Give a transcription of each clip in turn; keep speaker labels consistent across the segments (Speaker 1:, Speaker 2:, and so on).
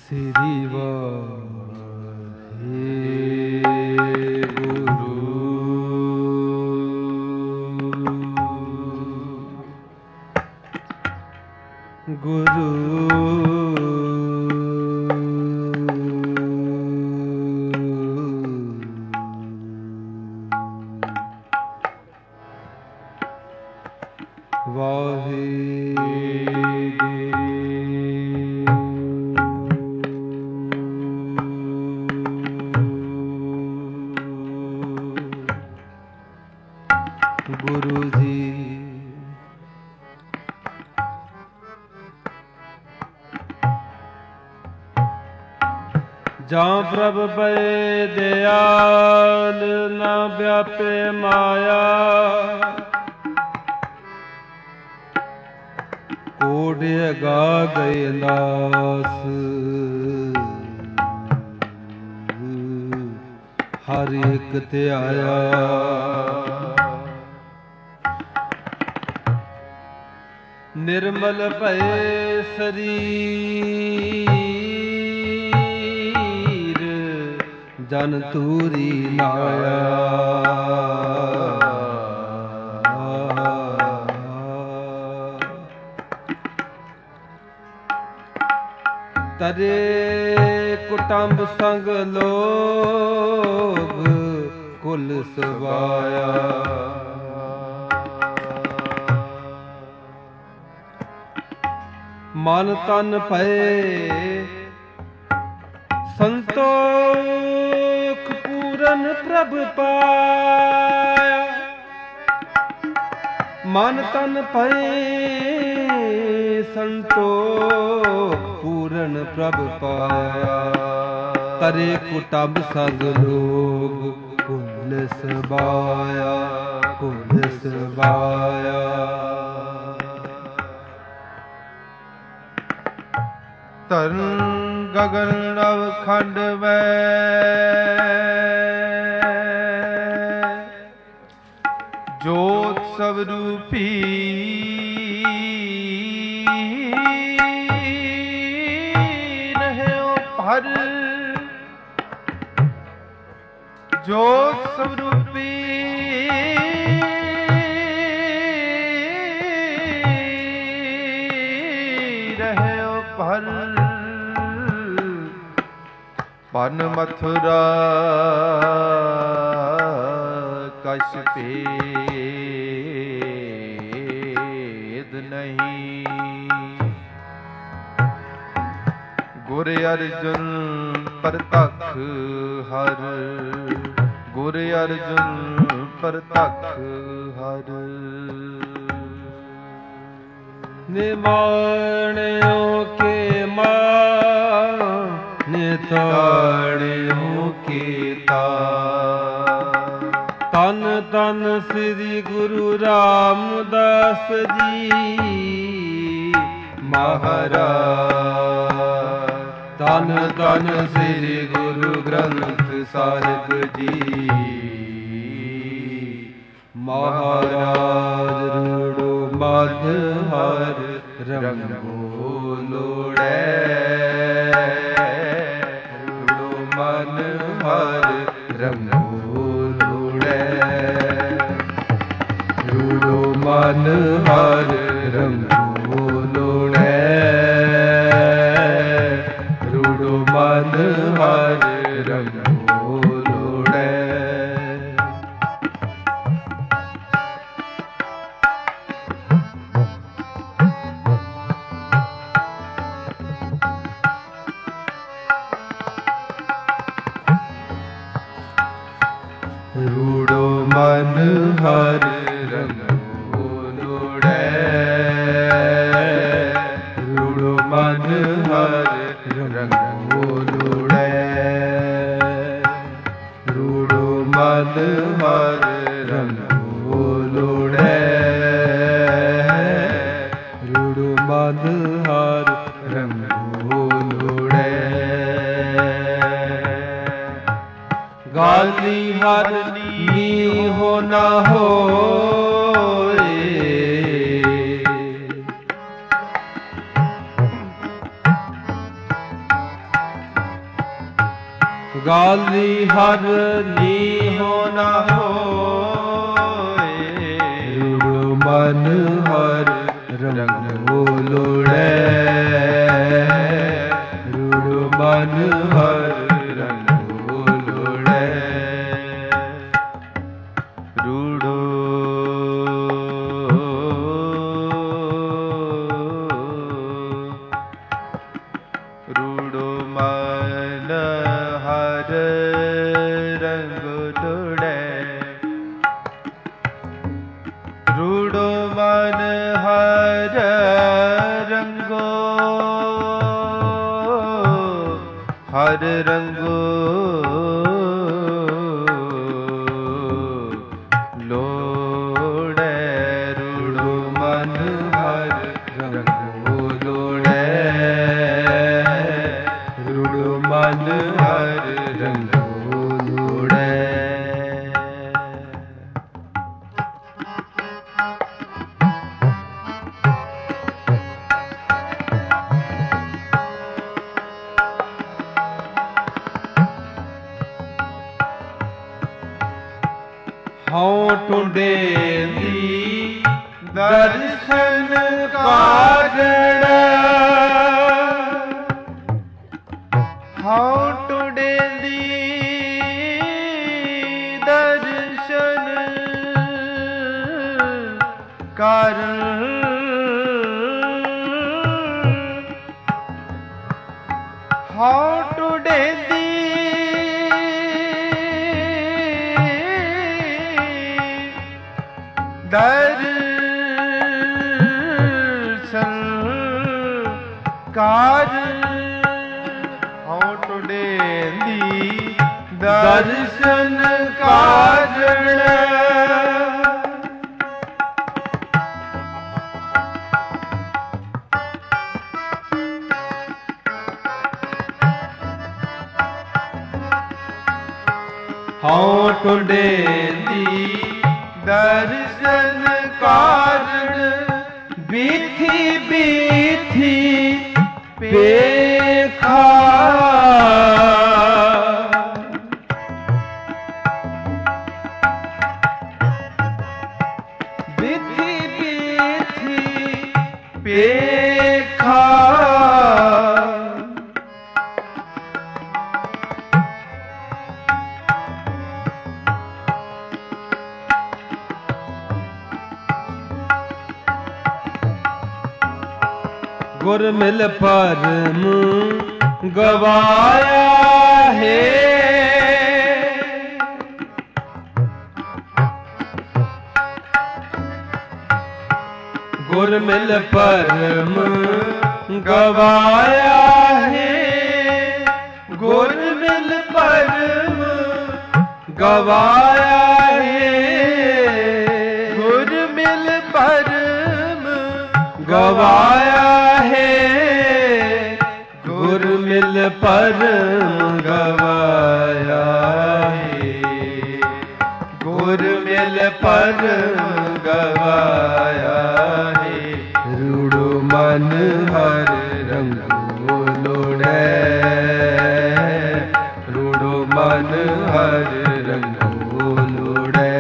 Speaker 1: ਸ੍ਰੀ ਵਾਹਿਗੁਰੂ। ਗੁਰੂ ਗੁਰੂ ਜੀ ਜਾਂ ਪ੍ਰਭ ਪਏ ਦਿਆਲ ਨਾ ਵਿਆਪੇ ਮਾਇਆ, ਕੋਡ ਅਗਾ ਗਏ ਨਾਸ ਹਰ ਇੱਕ ਤੇ ਆਇਆ। ਨਿਰਮਲ ਭਏ ਸਰੀਰ ਜਨ ਤੂਰੀ ਨਾਇਆ। ਤਰੇ ਕੁਟੰਬ ਸੰਗ ਲੋਗ ਕੁਲ ਸਵਾਇਆ। ਮਨ ਤਨ ਭਏ ਸੰਤੋਖ ਪੂਰਨ ਪ੍ਰਭ ਪਾਇਆ। ਮਨ ਤਨ ਭਏ ਸੰਤੋਖ ਪੂਰਨ ਪ੍ਰਭ ਪਾਇਆ। ਤਰੇ ਕੁਟੰਬ ਸੰਗ ਲੋਗ ਕੁਲ ਸਵਾਇਆ, ਕੁਲ ਸਵਾਇਆ। ਧਰਨ ਗਗਨ ਨਵ ਖੰਡ ਵੈ ਜੋਤ ਸਭ ਰੂਪੀ। ਰਹਿਓ ਭਰ ਜੋਤ ਸਭ ਰੂਪੀ। ਰਹਿਓ ਭਰ ਪਨ ਮਥੁਰਾ ਕਛ ਭੇਦ ਨਹੀਂ। ਗੁਰ ਅਰਜੁਨ ਪ੍ਰਤੱਖ ਹਰ, ਗੁਰ ਅਰਜੁਨ ਪ੍ਰਤੱਖ ਹਰ। ਨਿਮਾਣਿਓ ਕੇ ਨਿਤਾਣਿਓ ਕੀਤਾ। ਤਨ ਤਨ ਸ੍ਰੀ ਗੁਰੂ ਰਾਮਦਾਸ ਜੀ ਮਹਾਰਾਜ। ਤਨ ਤਨ ਸ੍ਰੀ ਗੁਰੂ ਗ੍ਰੰਥ ਸਾਹਿਬ ਜੀ ਮਹਾਰਾਜ। ਰੂੜੋ ਮਧ ਹਰ ਰੰਗੋ ਲੋੜੈ। ਰੂੜੋ ਮਨ ਹਰ ਰੰਗੋ ਲੋੜੈ। ਰੂੜੋ ਮਨ ਹਰ ਰੰਗੋ ਲੋੜੈ। ਰੂੜੋ ਮਨ ਹਰ ਰੰਗੋ ਲੋੜੈ। ਰੂੜੋ ਮਨ ਹਰ ਰੰਗੋ ਲੋੜੈ। ਰੂੜੋ ਮਨ ਹਰ ਰੰਗੋ ਲੋੜੈ। ਰੂੜੋ ਮਨ ਹਰ ਰੰਗੋ ਲੋੜੈ। ਰੂੜੋ ਮਨ ਹਰ ਰੰਗੋ ਲੋੜੈ। ਗਾਲੀ ਹਰ ਨੀਹੋ ਨਾ ਹੋਏ। ਗਾਲੀ ਹਰ ਨੀਹੋ ਨਾ ਹੋਏ, ਰੂੜ ਮਨ ਹਰ ਰੰਗ ਲੋੜੈ, ਰੂੜ ਮਨ ਹਰ ਰੰਗ ਲੋੜੈ, ਰੂੜੋ ਰੂੜੋ ਮਨ ਹਰ ਰੰਗ ਲੋੜੈ, ਰੂੜੋ ਮਨ ਹਰ ਰੰਗੋ, ਹਰ ਰੰਗੋ ਲੋੜੈ, ਰੂੜੋ ਮਨ ਹਰ ਰੰਗੋ ਲੋੜੈ, ਰੂੜੋ ਮਨ ਹਰ ਰੰਗੋ ਲੋੜੈ। ਹਉ ਟੁੰਡੇਂਦੀ ਦਰਸ਼ਨ ਕਾਰਣ, ਹਉ ਟੁੰਡੇਂਦੀ ਦਰਸ਼ਨ ਕਾਰਣ, ਹਉ ਟੁੰਡੇਂਦੀ ਦਰਸ਼ਨ ਕਾਰਣ, ਹਉ ਟੁੰਡੇਂਦੀ ਦਰਸ਼ਨ ਕਾਰਣ, ਹਉ ਟੁੰਡੇਂਦੀ ਦਰਸ਼ਨ ਕਾਰਣ, ਬੀਥੀ ਬੀਥੀ ਪੇਖਾ, ਬੀਥੀ ਬੀਥੀ ਪੇਖਾ, ਗੁਰ ਮਿਲ ਪਰਮ ਗਵਾਇਆ ਹੈ, ਗੁਰ ਮਿਲ ਪਰਮ ਗਵਾਇਆ ਹੈ, ਗੁਰ ਮਿਲ ਪਰਮ ਗਵਾਇਆ ਹੈ, ਗੁਰ ਮਿਲ ਪਰਮ ਗਵਾਇਆ ਹੈ, ਗੁਰ ਮਿਲ ਪਰਮ ਗਵਾਇਆ ਹੈ, ਗੁਰ ਮਿਲ ਪਰਮ ਗਵਾਇਆ ਹੈ, ਰੂੜੋ ਮਨ ਹਰ ਰੰਗੋ ਲੋੜੈ, ਰੂੜੋ ਮਨ ਹਰ ਰੰਗੋ ਲੋੜੈ,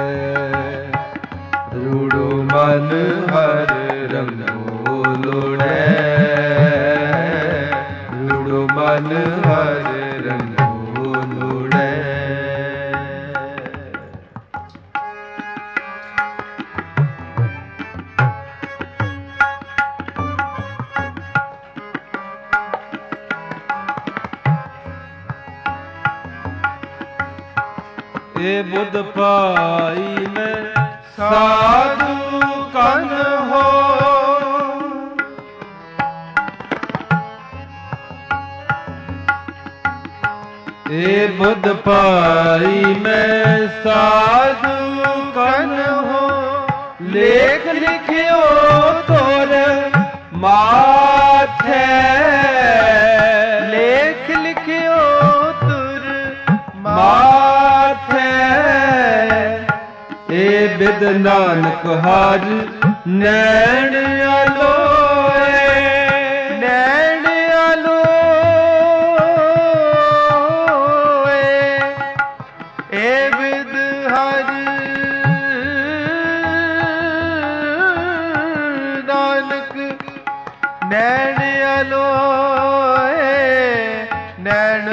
Speaker 1: ਰੂੜੋ ਮਨ ਹਰ ਰੰਗੋ ਲੋੜੈ, ਰੂੜੋ ਮਨ ਹਰ ਰੰਗੋ ਲੋੜੈ। ਏ ਬੁੱਧ ਪਾਈ ਮੈਂ ਸਾਧੂ ਕਨ ਹੋ, ਏ ਬੁੱਧ ਪਾਈ ਮੈਂ ਸਾਧੂ ਕਨ ਹੋ, ਲੇਖ ਲਿਖਿਓ ਤੋਰ ਮਾਥੈ, ਲੇਖ ਲਿਖਿਓ ਤੁਰ ਮਾਥੈ, ਏ ਬਿਦ ਨਾਨਕ ਹਰ ਨੈਣ ਅਲੋਏ, ਨੈਣ ਅਲੋਏ, ਨੈਣ ਅਲੋਏ ਨੈਣ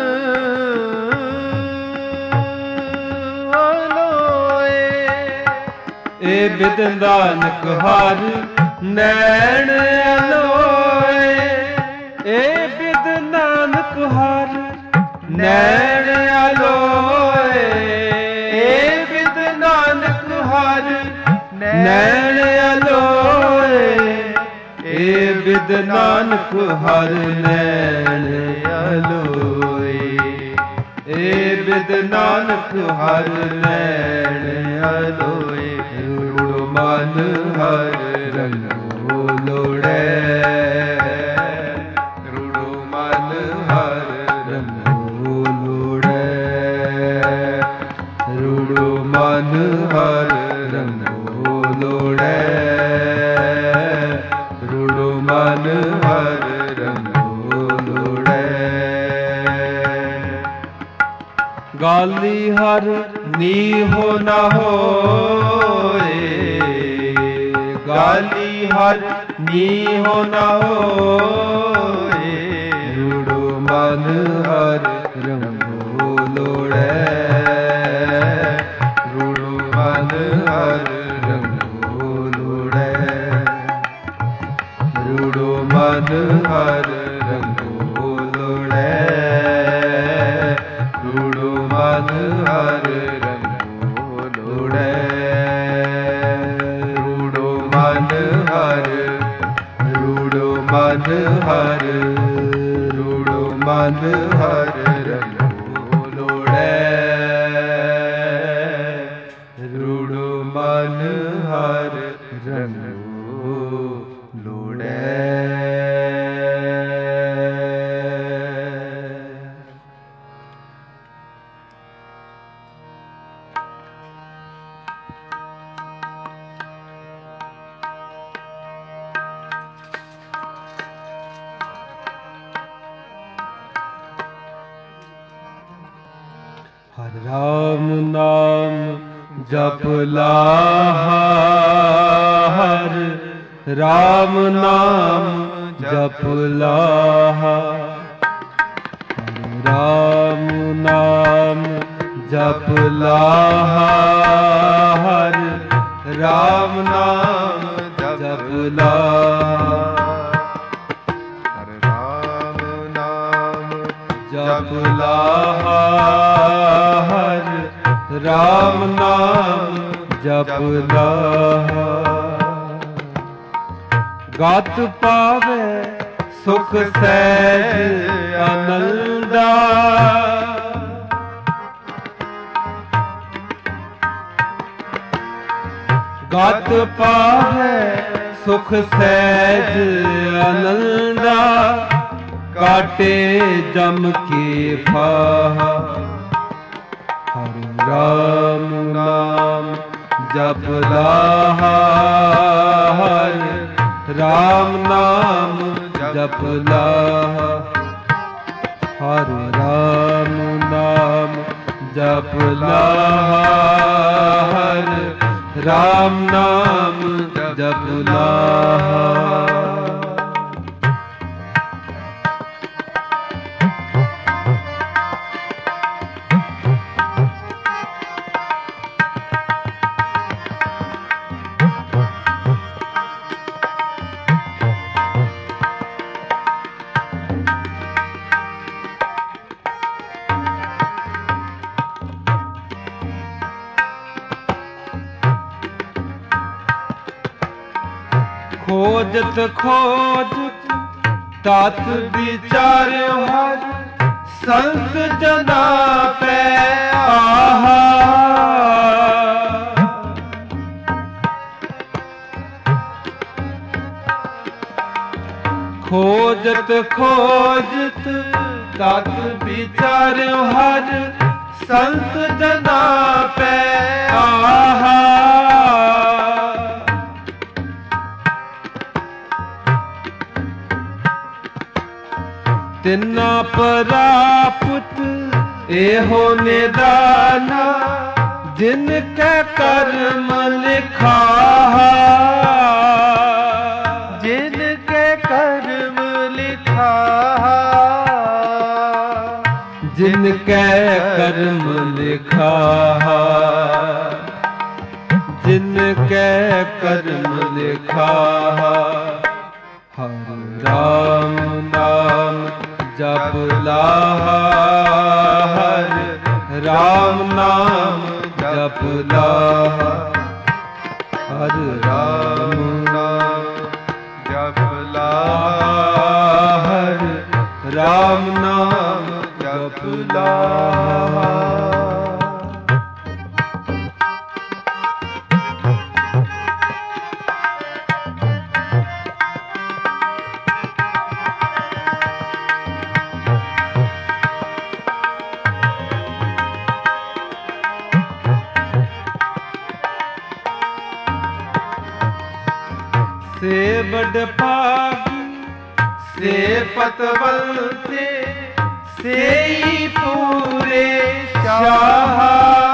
Speaker 1: ਅਲੋਏ। ਏ ਬਿਦ ਨਾਨਕ ਹਰ ਨੈਣ ਅਲੋਏ। ਏ ਬਿਦ ਨਾਨਕ ਹਰ ਨੈਣ ਅਲੋਏ। ਏ ਬਿਦ ਨਾਨਕ ਹਰ ਨੈਣ ਅਲੋਏ। ਏ ਬਿਦ ਨਾਨਕ ਹਰ ਨੈਣ ਅਲੋਏ। ਏ ਬਿਦ ਨਾਨਕ ਹਰ ਨੈਣ ਅਲੋਏ। ਰੂੜ ਮਨ ਹਰ ਰੰਗੋ ਲੋੜੈ। ਰੂੜ ਮਨ ਹਰ ਰੰਗੋ ਲੋੜੈ। ਰੂੜ ਮਨ ਹਰ ਰੰਗੋ ਲੋੜੈ। ਰੂੜ ਮਨ ਹਰ ਰੰਗੋ ਲੋੜੈ। ਗਾਲੀ ਹਰ ਨੀਹੋ ਨ ਹੋਏ। ਗਾਲੀ ਹਰ ਨੀਹੋ ਨ ਹੋਏ। ਰੂੜ ਮਨ ਹਰ ਰੰਗੋ ਲੋੜੈ। ਰੂੜ ਮਨ ਹਰ ਰੰਗੋ ਲੋੜੈ। ਰੂੜ ਮਨ ਹਰ ਰੰਗੋ ਲੋੜੈ। ਰੂੜ ਮਨ ਹਰ ਰੰਗੋ ਲੋੜੈ। ਰੂੜ ਮਨ ਹਰ ਰੂੜ ਮਨ ਹਰ ਰੂੜ ਮਨ ਹਰ ਰੰਗੋ ਲੋੜੈ। ਰੂੜ ਮਨ ਹਰ ਰੰਗੋ ਲੋੜੈ। ਹਰਿ ਰਾਮ ਨਾਮ ਜਪ ਲਾਹਾ। ਹਰਿ ਰਾਮ ਨਾਮ ਜਪ ਲਾਹਾ। ਹਰਿ ਰਾਮ ਨਾਮ ਜਪ ਲਾਹਾ। ਹਰਿ ਰਾਮ ਨਾਮ ਜਪ ਲਾਹਾ। ਹਰਿ ਰਾਮ ਨਾਮ ਜਪ ਲਾਹਾ। ਹਰਿ ਰਾਮ ਨਾਮ ਜਪ ਲਾਹਾ। ਗਤ ਪਾਵੇ ਸੁਖ ਸਹਿਜ ਆਨੰਦਾ। ਗਤ ਪਾਵੇ ਸੁਖ ਸਹਿਜ ਆਨੰਦਾ। ਕਾਟੇ ਜਮ ਕੀ ਫਾਹਾ। ਹਰਿ ਰਾਮ ਨਾਮ ਜਪ ਲਾਹਾ। ਹਰਿ ਰਾਮ ਨਾਮ ਜਪ ਲਾਹਾ। ਹਰਿ ਰਾਮ ਨਾਮ ਜਪ ਲਾਹਾ। ਹਰਿ ਰਾਮ ਨਾਮ ਜਪ ਲਾਹਾ। ਖੋਜਤ ਖੋਜਤ ਤਤ ਵਿਚਾਰਿਓ ਹਰ ਸੰਤ ਜਨਾ ਪੈ ਆਹਾ। ਖੋਜਤ ਖੋਜਤ ਤਤ ਵਿਚਾਰਿਓ ਹਰ ਸੰਤ ਜਨਾ ਪੈ ਆਹਾ। ਤਿੰਨਾ ਪ੍ਰਾਪਤ ਇਹੋ ਨਿਦਾਨਾ। ਜਿਨ ਕੈ ਕਰਮ ਲਿਖਾਹਾ। ਜਿਨ ਕੈ ਕਰਮ कै कर्म लिखा, जिनकै कर्म लिखा। हर राम नाम जप लाहा, हर राम नाम जप लाहा, हर राम नाम जप लाहा, हर राम नाम जप लाहा। से बड़ भागी से पतवंते, से पूरे शाह।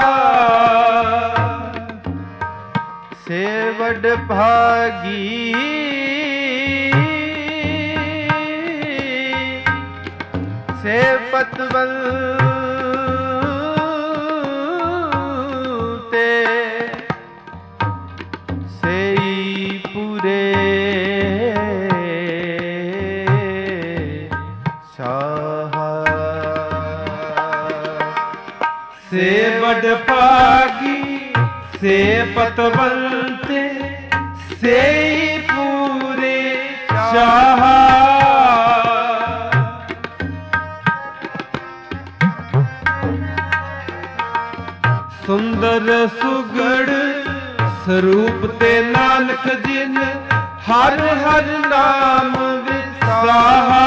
Speaker 1: से बड़ भागी से पतवंते, से पूरे से बड़ भागी से पतवंते, से पूरे शाह। सुंदर सुगड़ स्वरूप ते नानक जिन, हर हर नाम विसाहा,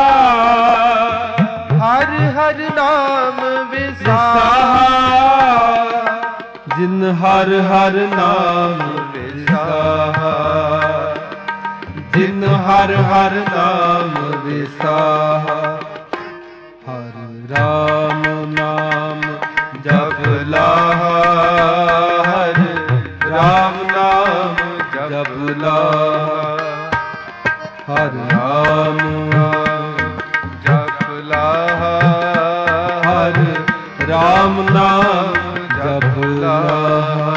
Speaker 1: हर हर नाम विसाहा। जिन हर हर नाम विसाहा, जिन हर हर नाम विसाहा। हर राम नाम जप लाहा, हर राम नाम जप लाहा, हर राम नाम जप लाहा, हर राम नाम जप लाहा।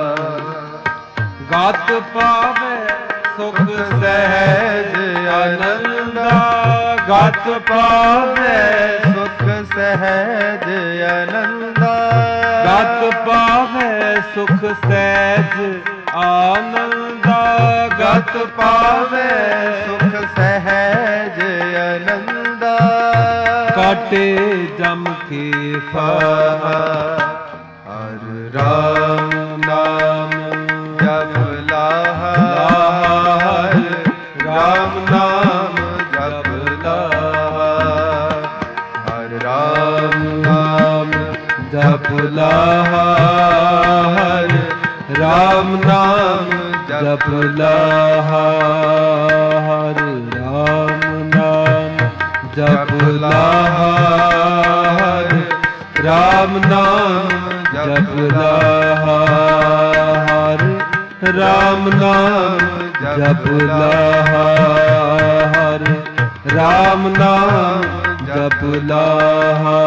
Speaker 1: गात पावे सुख सहज आनंदा, गात पावे सुख सहज आनंदा, गात पावे सुख सहज आनंदा, गात पावे सुख सहज आनंदा। काटे जम के फाहा, हर राम नाम जप लाहा, हर राम नाम जप लाहा, हर राम नाम जप लाहा, हर राम नाम जप लाहा, हर राम नाम जप लाहा, हर राम नाम जप लाहा, हर राम नाम जप लाहा, हर राम नाम जप लाहा।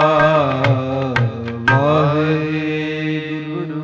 Speaker 1: वाहेगुरु।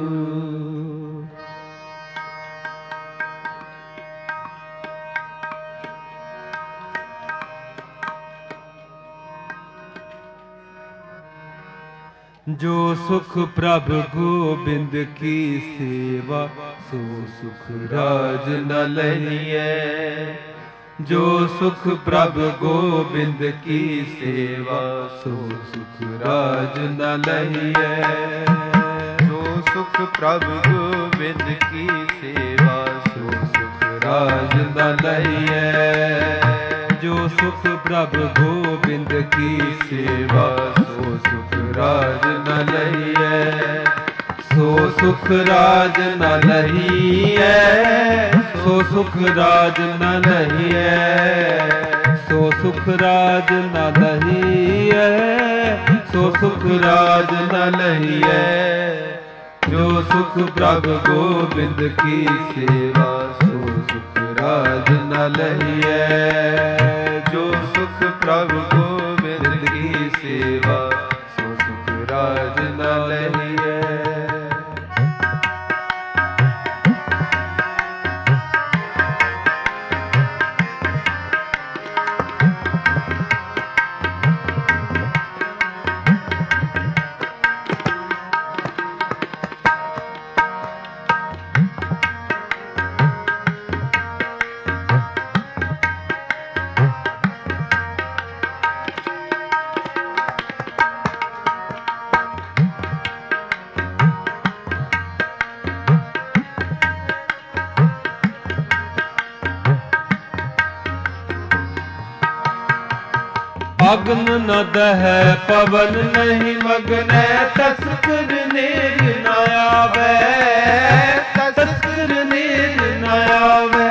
Speaker 1: जो सुख प्रभ गोबिंद की सेवा, सो सुख राज न लहिए। जो सुख प्रभ गोबिंद की सेवा, सो सुख राज न लहिए। जो सुख प्रभ गोबिंद की सेवा, सो सुख राज न लहिए। जो सुख प्रभ गोबिंद की सेवा, सो सुख राज न लहिए। सो सुख राज न लहिए, सो सुख राज न लहिए। सो सुख राज न लहिए, सो सुख राज न लहिए। जो सुख प्रभ गोबिंद की सेवा, सो सुख राज न लहिए। जो सुख प्रभ गोबिंद की सेवा, सो सुख अग्न न दहै पवन नहीं मगनै, तस्कर नीर न आवे, तस्कर नीर न आवे।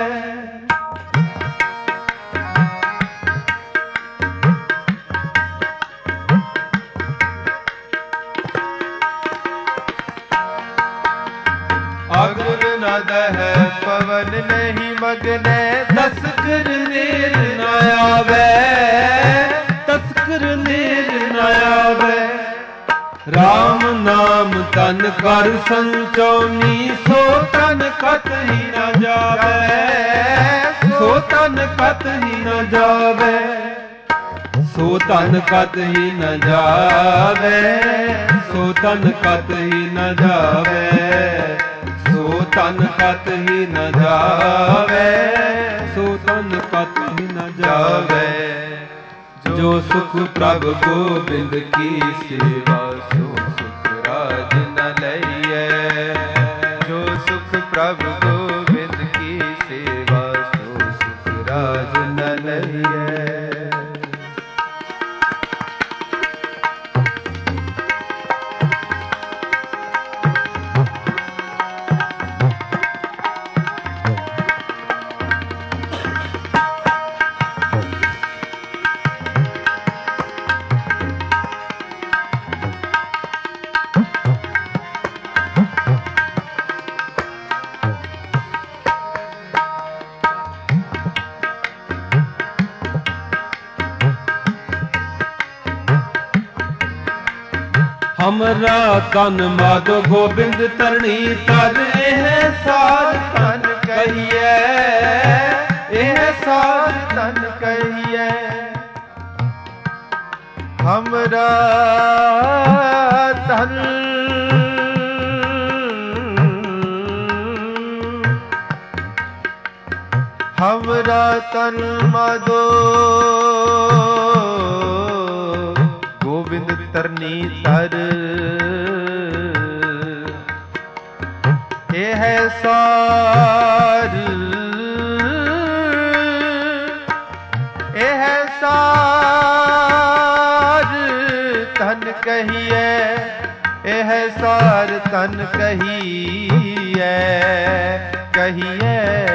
Speaker 2: अग्न न दहै पवन नहीं मगनै,
Speaker 1: तस्कर नीर न आवे, तस्कर नीर न आवे। राम नाम तन कर संचौनी, सो तन कत ही न जावे, सो तन कत ही न जावे, सो तन कत ही न जावे, सो तन कत ही न जावे, सो तन कत ही न जावे, सो तन कत ही न जावे। जो सुख प्रभु गोविंद की सेवा, सो सुख राज न लइए।
Speaker 2: जो सुख प्रभु गोविंद की सेवा, सो सुख राज न लइए।
Speaker 1: हमरा तन माधो गोबिंद तरणी तर, एह सार तन कहिए,
Speaker 2: एह सार तन कहिए। हमरा तन हमरा तन माधो गोविंद तरनी तर, एह सार, एह सार तन कहिए, एह सार तन कहिए, कहिए।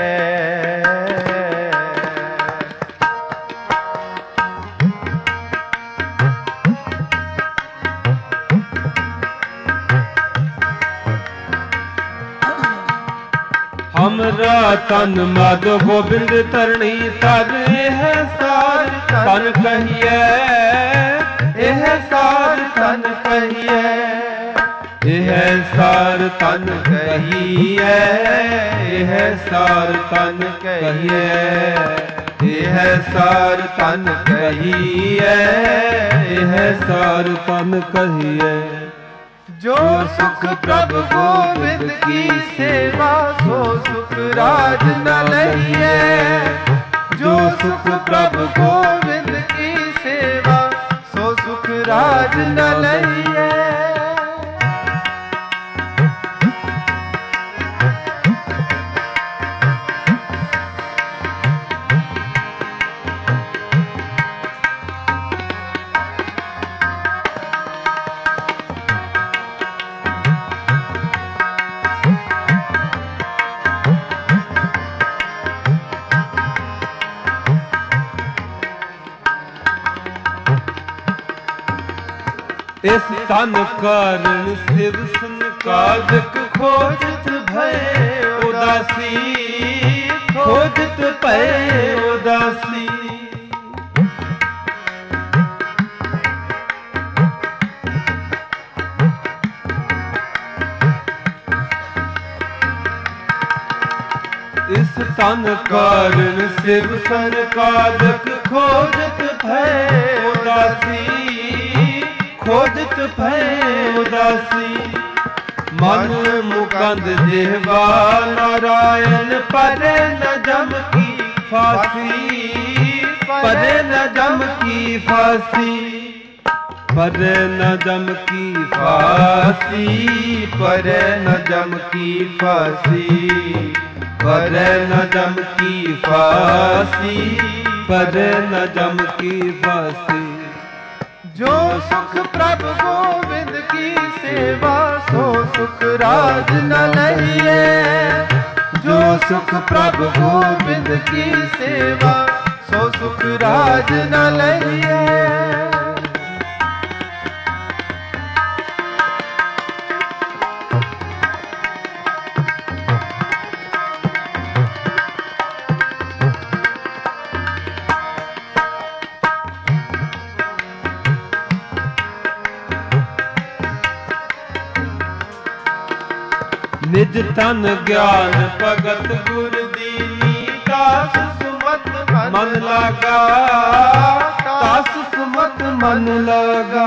Speaker 1: हमरा तन माधो गोबिंद तरणी तर, एह सार तन कहिए, एह सार तन कहिए, एह सार तन कहिए, एह सार तन कहिए, एह सार तन कहिए, एह सार तन कहिए।
Speaker 2: जो सुख प्रभु गोविंद की सेवा, सो सुख राज न लइए। जो सुख प्रभु गोविंद की सेवा, सो सुख राज न लइए।
Speaker 1: इस तन कारण शिव संकादक, खोजत भय उदासी, खोजत भय उदासी। इस तन कारण शिव संकादक, खोजत भय उदासी, खोजत भय उदासी। मन मुकंद जिह्वा नारायण, परे न जम की फांसी, परे न जम की फांसी, परे न जम की फांसी, परे न जम की फांसी, परे न जम की फांसी, परे न जम की फांसी।
Speaker 2: ਜੋ ਸੁਖ ਪ੍ਰਭ ਗੋਬਿੰਦ ਕੀ ਸੇਵਾ ਸੋ ਸੁਖ ਰਾਜ ਨ ਲਈਐ। ਜੋ ਸੁਖ ਪ੍ਰਭ ਗੋਬਿੰਦ ਕੀ ਸੇਵਾ ਸੋ ਸੁਖ ਰਾਜ ਨ ਲਈਐ।
Speaker 1: ਨਿਜ ਤਨ ਗਿਆਨ ਭਗਤ ਗੁਰ ਦੀਨੀ ਦਾਸ ਸੁਮਤ ਮਨ ਲਾਗਾ। ਦਾਸ ਸੁਮਤ ਮਨ ਲਾਗਾ।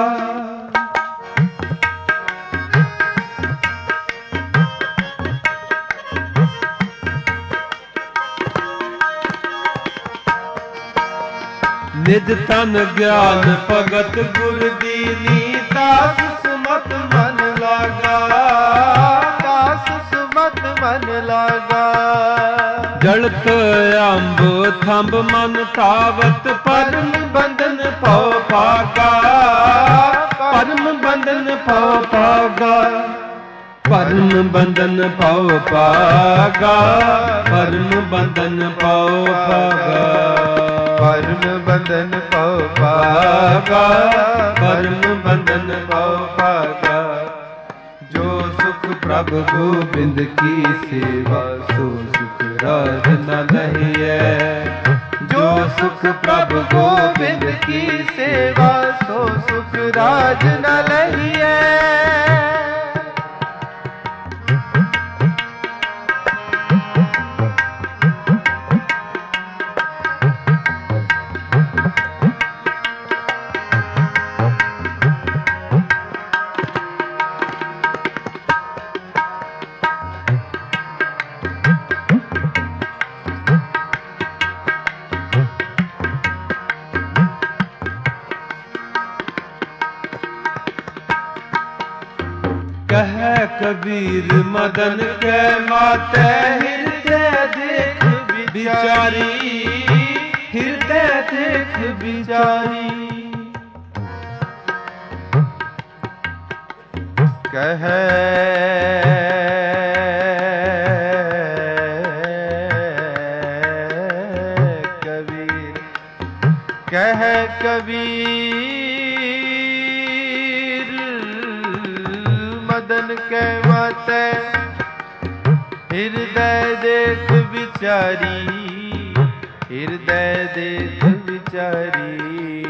Speaker 1: ਨਿਜ ਤਨ ਗਿਆਨ ਭਗਤ ਗੁਰ ਦੀਨੀ ਦਾਸ ਸੁਮਤ ਮਨ ਲਾਗਾ।
Speaker 2: ਮਨ ਲਾਗਾ।
Speaker 1: ਜਲਤ ਅੰਬ ਥੰਬ ਮਨ ਧਾਵਤ ਪਰਮ ਬੰਧਨ ਭਉ ਭਾਗਾ। ਪਰਮ ਬੰਧਨ ਭਉ ਭਾਗਾ। ਪਰਮ ਬੰਧਨ ਭਉ ਭਾਗਾ। ਪਰਮ ਬੰਧਨ ਭਉ ਭਾਗਾ।
Speaker 2: ਪਰਮ ਬੰਧਨ ਭਉ ਭਾਗਾ।
Speaker 1: ਪਰਮ ਬੰਧਨ ਭਉ ਭਾਗਾ। ਜੋ ਸੁਖ ਪ੍ਰਭ ਗੋਬਿੰਦ ਕੀ ਸੇਵਾ ਸੋ ਸੁਖ ਰਾਜ ਨ ਲਹੀਐ।
Speaker 2: ਜੋ ਸੁਖ ਪ੍ਰਭ ਗੋਬਿੰਦ ਕੀ ਸੇਵਾ ਸੋ ਸੁਖ ਰਾਜ ਨ ਲਹੀਐ।
Speaker 1: ਕਹੈ ਕਬੀਰ ਮਦਨ ਕੈ ਮਾਤੈ ਹਿਰਦੈ ਦੇਖ ਵਿਚਾਰੀ। ਹਿਰਦੈ ਦੇਖ ਵਿਚਾਰੀ।
Speaker 2: ਕਹੈ ਕਬੀਰ ਕਹਿ ਕਬੀਰ ਮਦਨ ਕੈ ਮਾਤੈ ਹਿਰਦੈ ਦੇਖ ਵਿਚਾਰੀ। ਹਿਰਦੈ ਦੇਖ ਵਿਚਾਰੀ।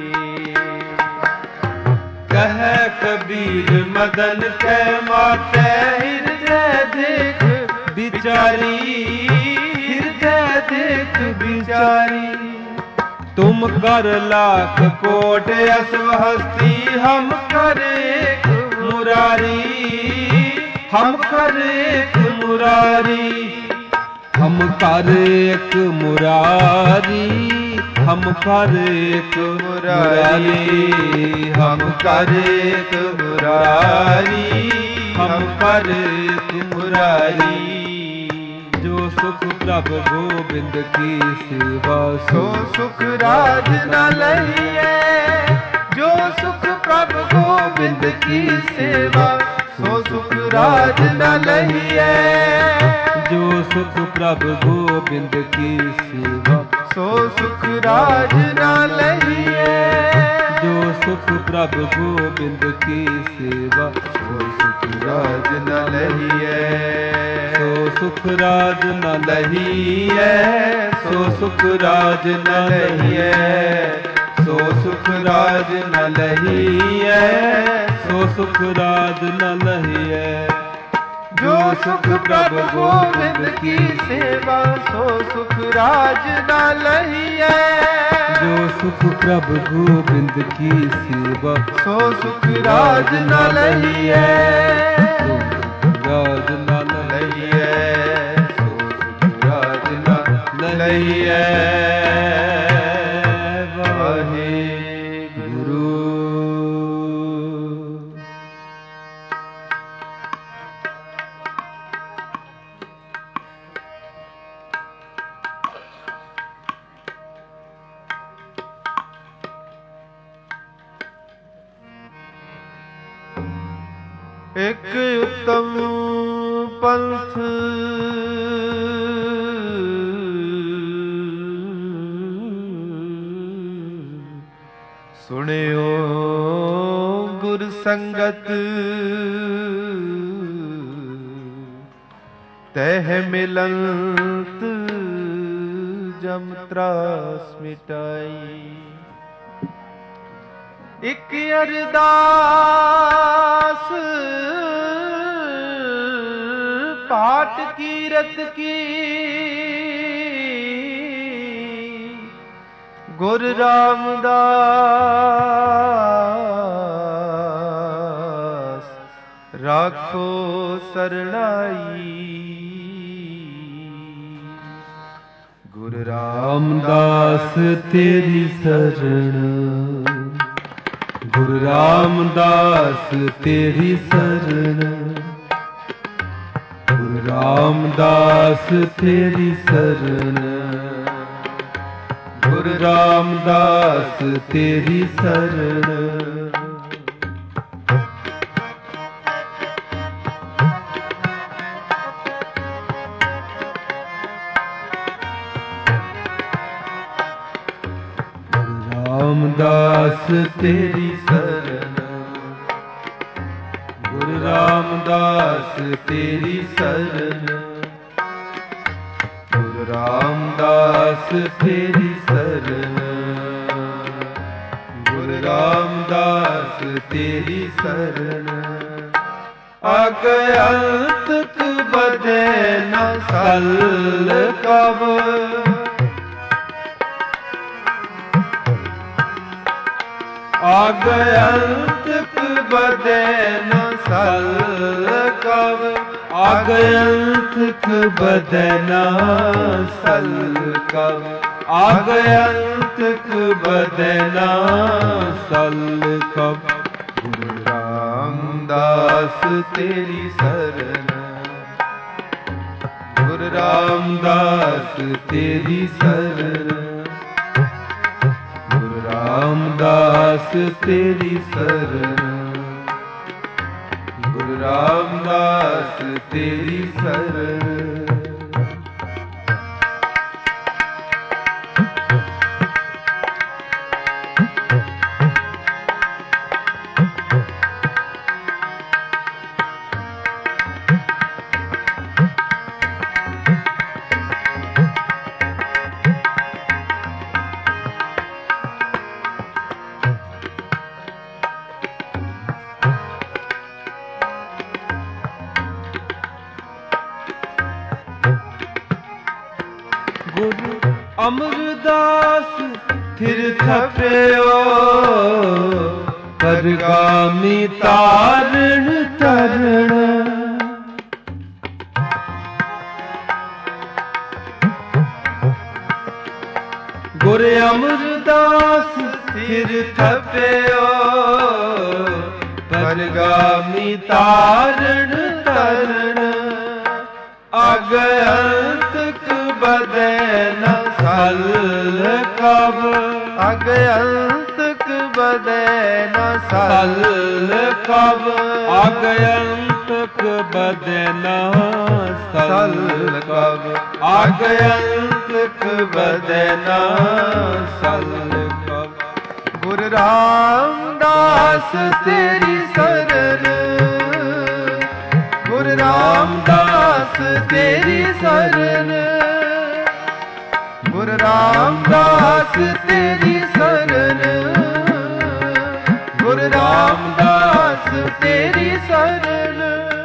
Speaker 1: ਕਹਿ ਕਬੀਰ ਮਦਨ ਕੈ ਮਾਤੈ ਹਿਰਦੈ ਦੇਖ ਵਿਚਾਰੀ। ਹਿਰਦੈ ਦੇਖ ਵਿਚਾਰੀ। तुम कर लाख कोट असव हस्ती हम कर एक मुरारी। हम कर एक मुरारी। हम कर एक मुरारी। हम कर एक मुरारी। हम कर एक मुरारी। हम कर एक मुरारी। जो सुख प्रभ गोबिंद की सेवा
Speaker 2: सो सुख राज न लहिए। जो सुख प्रभ गोबिंद की सेवा सो सुख राज न लहिए।
Speaker 1: जो सुख प्रभ गोबिंद की सेवा
Speaker 2: सो सुख राज न लहिए।
Speaker 1: जो सुख प्रभ गोबिंद की सेवा
Speaker 2: सो सुख राज न लहिए।
Speaker 1: सो सुख राज न लहिए। सो सुख राज न लहिए। सो सुख राज न लहिए। सो सुख राज न लहिए।
Speaker 2: जो सुख प्रभ गोविंद की सेवा सो सुख राज न लहिए।
Speaker 1: जो सुख प्रभ गोविंद की सेवा
Speaker 2: सो सुख राज न लहिए।
Speaker 1: राज न
Speaker 2: लहिए। सो सुख राज न लहिए। वाहेगुरु। ਇੱਕ ਉੱਤਮ ਪੰਥ ਸੁਣਿਓ ਗੁਰ ਸੰਗਤ ਤਹਿ ਮਿਲੰਤ ਜਮ ਤਰਾਸ ਮਿਟਾਈ। ਇੱਕ ਅਰਦਾਸ ਪਾਠ ਕੀਰਤ ਕੀ ਗੁਰ ਰਾਮਦਾਸ ਰਾਖੋ ਸਰਣਾਈ। ਗੁਰ
Speaker 1: ਰਾਮਦਾਸ ਤੇਰੀ ਸਰਣ, ਗੁਰੂ ਰਾਮਦਾਸ ਤੇਰੀ ਸਰਣ, ਗੁਰੂ ਰਾਮਦਾਸ ਤੇਰੀ ਸਰਣ, ਗੁਰੂ ਰਾਮਦਾਸ ਤੇਰੀ ਸਰਣ। ਰਾਮਦਾਸ ਤੇਰੀ ਸਰਣ, ਗੁਰੂ ਰਾਮਦਾਸ ਤੇਰੀ ਸਰਣ, ਗੁਰੂ ਰਾਮਦਾਸ ਤੇਰੀ ਸਰਣ, ਗੁਰੂ ਰਾਮਦਾਸ ਤੇਰੀ ਸਰਣ। ਅਗਿਆਨਤ ਬਧੇ ਨ ਸਲ ਕਬ,
Speaker 2: ਅਗਿਆਨਤ ਬਧੇ ਨ ਸਲ ਕਬ,
Speaker 1: ਅਗਿਆਨਤ ਬਧੇ ਨ ਸਲ ਕਬ, ਅਗਿਆਨਤ ਬਧੇ ਨ ਸਲ ਕਬ।
Speaker 2: ਗੁਰੂ ਰਾਮਦਾਸ ਤੇਰੀ ਸਰਣ, ਗੁਰੂ ਰਾਮਦਾਸ ਤੇਰੀ ਸਰਣ, ਗੁਰੂ ਰਾਮਦਾਸ ਤੇਰੀ ਸਰਣ, ਗੁਰੂ ਰਾਮਦਾਸ ਤੇਰੀ ਸਰਣ।
Speaker 1: ਗੁਰੂ ਅਮਰਦਾਸ ਥਿਰ ਥਪਿਓ, ਪਰਗਾਮੀ ਤਾਰਨ ਤਰਨ।
Speaker 2: ਗੁਰ ਅਮਰਦਾਸ ਥਿਰ ਥਪਿਓ, ਪਰਗਾਮੀ ਤਾਰਨ ਤਰਨ। ਅਗਿਆਨਤ ਬਧੇ ਨ ਸਲ ਕਬ, ਅਗਿਆਨਤ ਬਧੇ ਨ ਸਲ ਕਬ,
Speaker 1: ਅਗਿਆਨਤ ਬਧੇ ਨ
Speaker 2: ਸਲ ਕਬ, ਅਗਿਆਨਤ ਬਧੇ ਨ ਸਲ ਕਬ। ਗੁਰੂ ਰਾਮਦਾਸ ਤੇਰੀ ਸਰਣ, ਗੁਰੂ ਰਾਮਦਾਸ ਤੇਰੀ ਸਰਣ, ਗੁਰੂ ਰਾਮਦਾਸ ਤੇਰੀ ਸਰਣ, ਗੁਰੂ ਰਾਮਦਾਸ ਤੇਰੀ ਸਰਣ।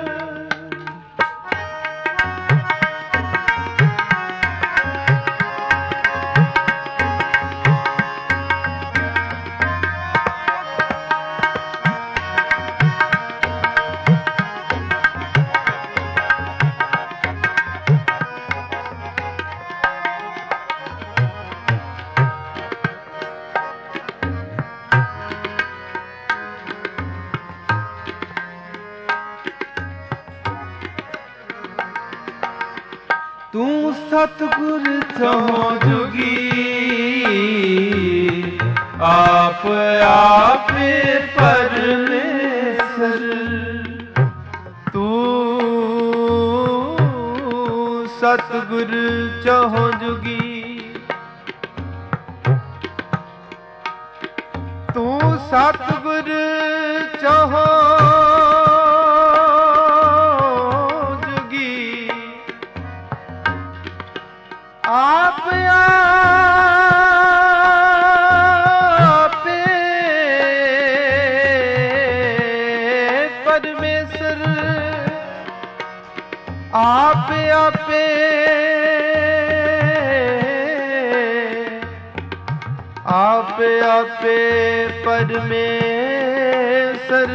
Speaker 1: ਤੂੰ ਸਤਿਗੁਰ ਚਹੁ ਜੁਗੀ, ਆਪ ਆਪੇ ਪਰਮੇਸ਼ਰ।
Speaker 2: ਸਤਿਗੁਰ ਚਾਹੋ ਜੁਗੀ। ਤੂੰ ਸਤਿਗੁਰ ਚਾਹੋ ਜੁਗੀ। ਆਪ ਆਪੇ ਪਰਮੇਸ਼ਰ, ਆਪ ਆਪੇ ਆਪ ਆਪੇ ਪਰਮੇਸ਼ਰ,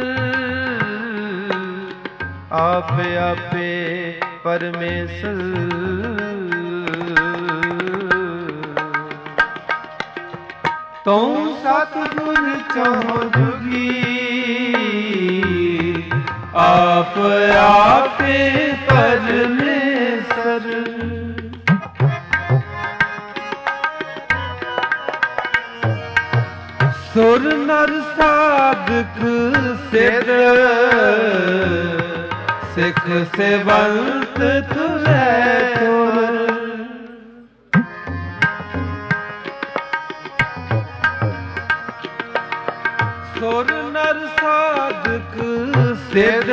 Speaker 2: ਆਪ ਆਪੇ ਪਰਮੇਸ਼ਰ। ਤੂੰ ਸਤਿਗੁਰ ਚਾਹੋ ਜੁਗੀ।
Speaker 1: ਆਪ ਆਪੇ ਪਰਮੇਸ਼ਰ। ਸੁਰ ਨਰ ਸਾਧਕ ਸਿੱਧ, ਸਿੱਖ ਸੇਵੰਤ ਤੁਰੈ ਤੁਰ। ਸੁਰ ਨਰ ਸਾਧਕ ਸਿੱਧ,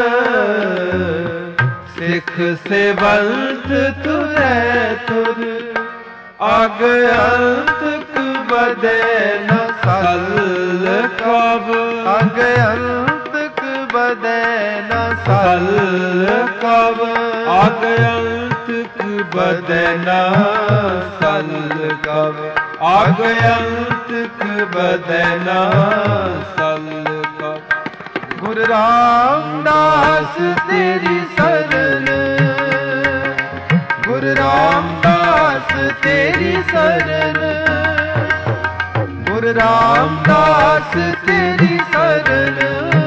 Speaker 1: ਸਿੱਖ ਸੇਵੰਤ ਤੁਰੈ ਤੁਰ। ਅਗ ਅੰਤਕ ਬਦੈ ਨ ਸਲ ਕਬ,
Speaker 2: ਅਗ ਅੰਤਕ ਬਦੈ ਨ ਸਲ
Speaker 1: ਕਬ। ਅਗ ਅੰਤਕ ਬਦੈ ਨ ਸਲ ਕਬ। ਅਗ ਅੰਤਕ ਬਦੈ ਨ ਸਲ ਕਬ।
Speaker 2: ਗੁਰੂ ਰਾਮਦਾਸ ਤੇਰੀ ਸ਼ਰਨ, ਗੁਰੂ ਰਾਮਦਾਸ ਤੇਰੀ ਸ਼ਰਨ, ਗੁਰੂ ਰਾਮਦਾਸ ਤੇਰੀ ਸ਼ਰਨ,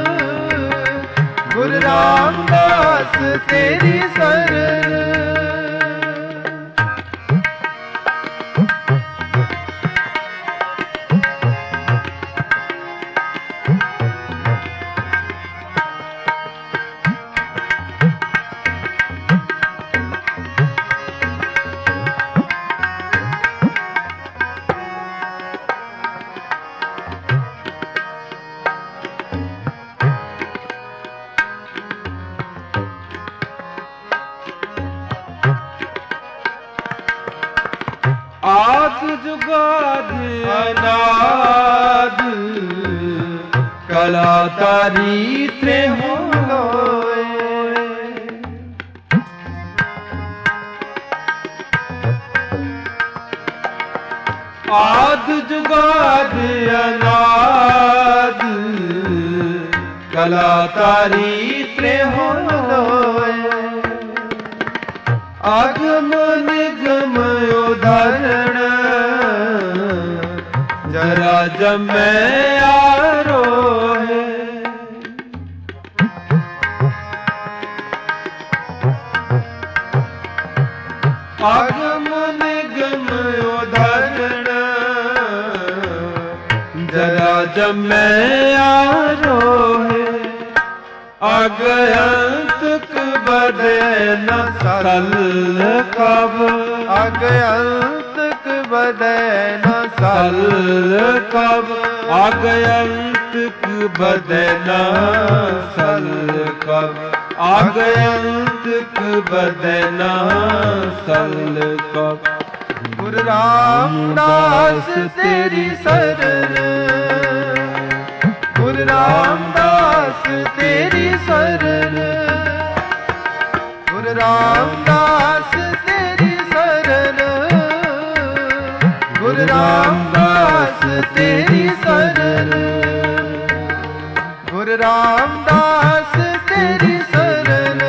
Speaker 2: ਗੁਰੂ ਰਾਮਦਾਸ ਤੇਰੀ ਸ਼ਰਨ।
Speaker 1: ਆਦਿ ਜੁਗਾਦ ਅਨਾਦ, ਕਲਾ ਤਾਰੀ ਤ੍ਰਿਹੁ ਲੋਏ। ਆਦਿ ਜੁਗਾਦ ਅਨਾਦ, ਕਲਾ ਤਾਰੀ ਤ੍ਰਿਹੁ ਲੋਏ। ਅਗਮ ਨਿਗਮ ਉਦਾਹਰਣ, ਜਰਾ ਜਮੈ ਆਰੋਹੇ। ਅਗਮ ਨਿਗਮ ਉਦਾਹਰਣ, ਜਰਾ ਜਮੈ ਆਰੋਹੇ। ਅਗ ਅੰਤਕ ਬਦੈ ਨ ਸਲ ਕਬ,
Speaker 2: ਅਗ ਅੰਤਕ ਬਦੈ ਨ
Speaker 1: ਸਲ ਕਬ। ਅਗ ਅੰਤਕ ਬਦੈ ਨ ਸਲ ਕਬ। ਅਗ ਅੰਤਕ ਬਦੈ ਨ ਸਲ ਕਬ।
Speaker 2: ਗੁਰੂ ਰਾਮਦਾਸ ਤੇਰੀ ਸ਼ਰਨ, ਗੁਰੂ ਰਾਮਦਾਸ ਤੇਰੀ ਸ਼ਰਨ, ਗੁਰੂ ਰਾਮਦਾਸ ਤੇਰੀ ਸ਼ਰਨ, ਗੁਰੂ ਰਾਮਦਾਸ ਤੇਰੀ ਸ਼ਰਨ, ਗੁਰੂ ਰਾਮਦਾਸ ਤੇਰੀ ਸ਼ਰਨ,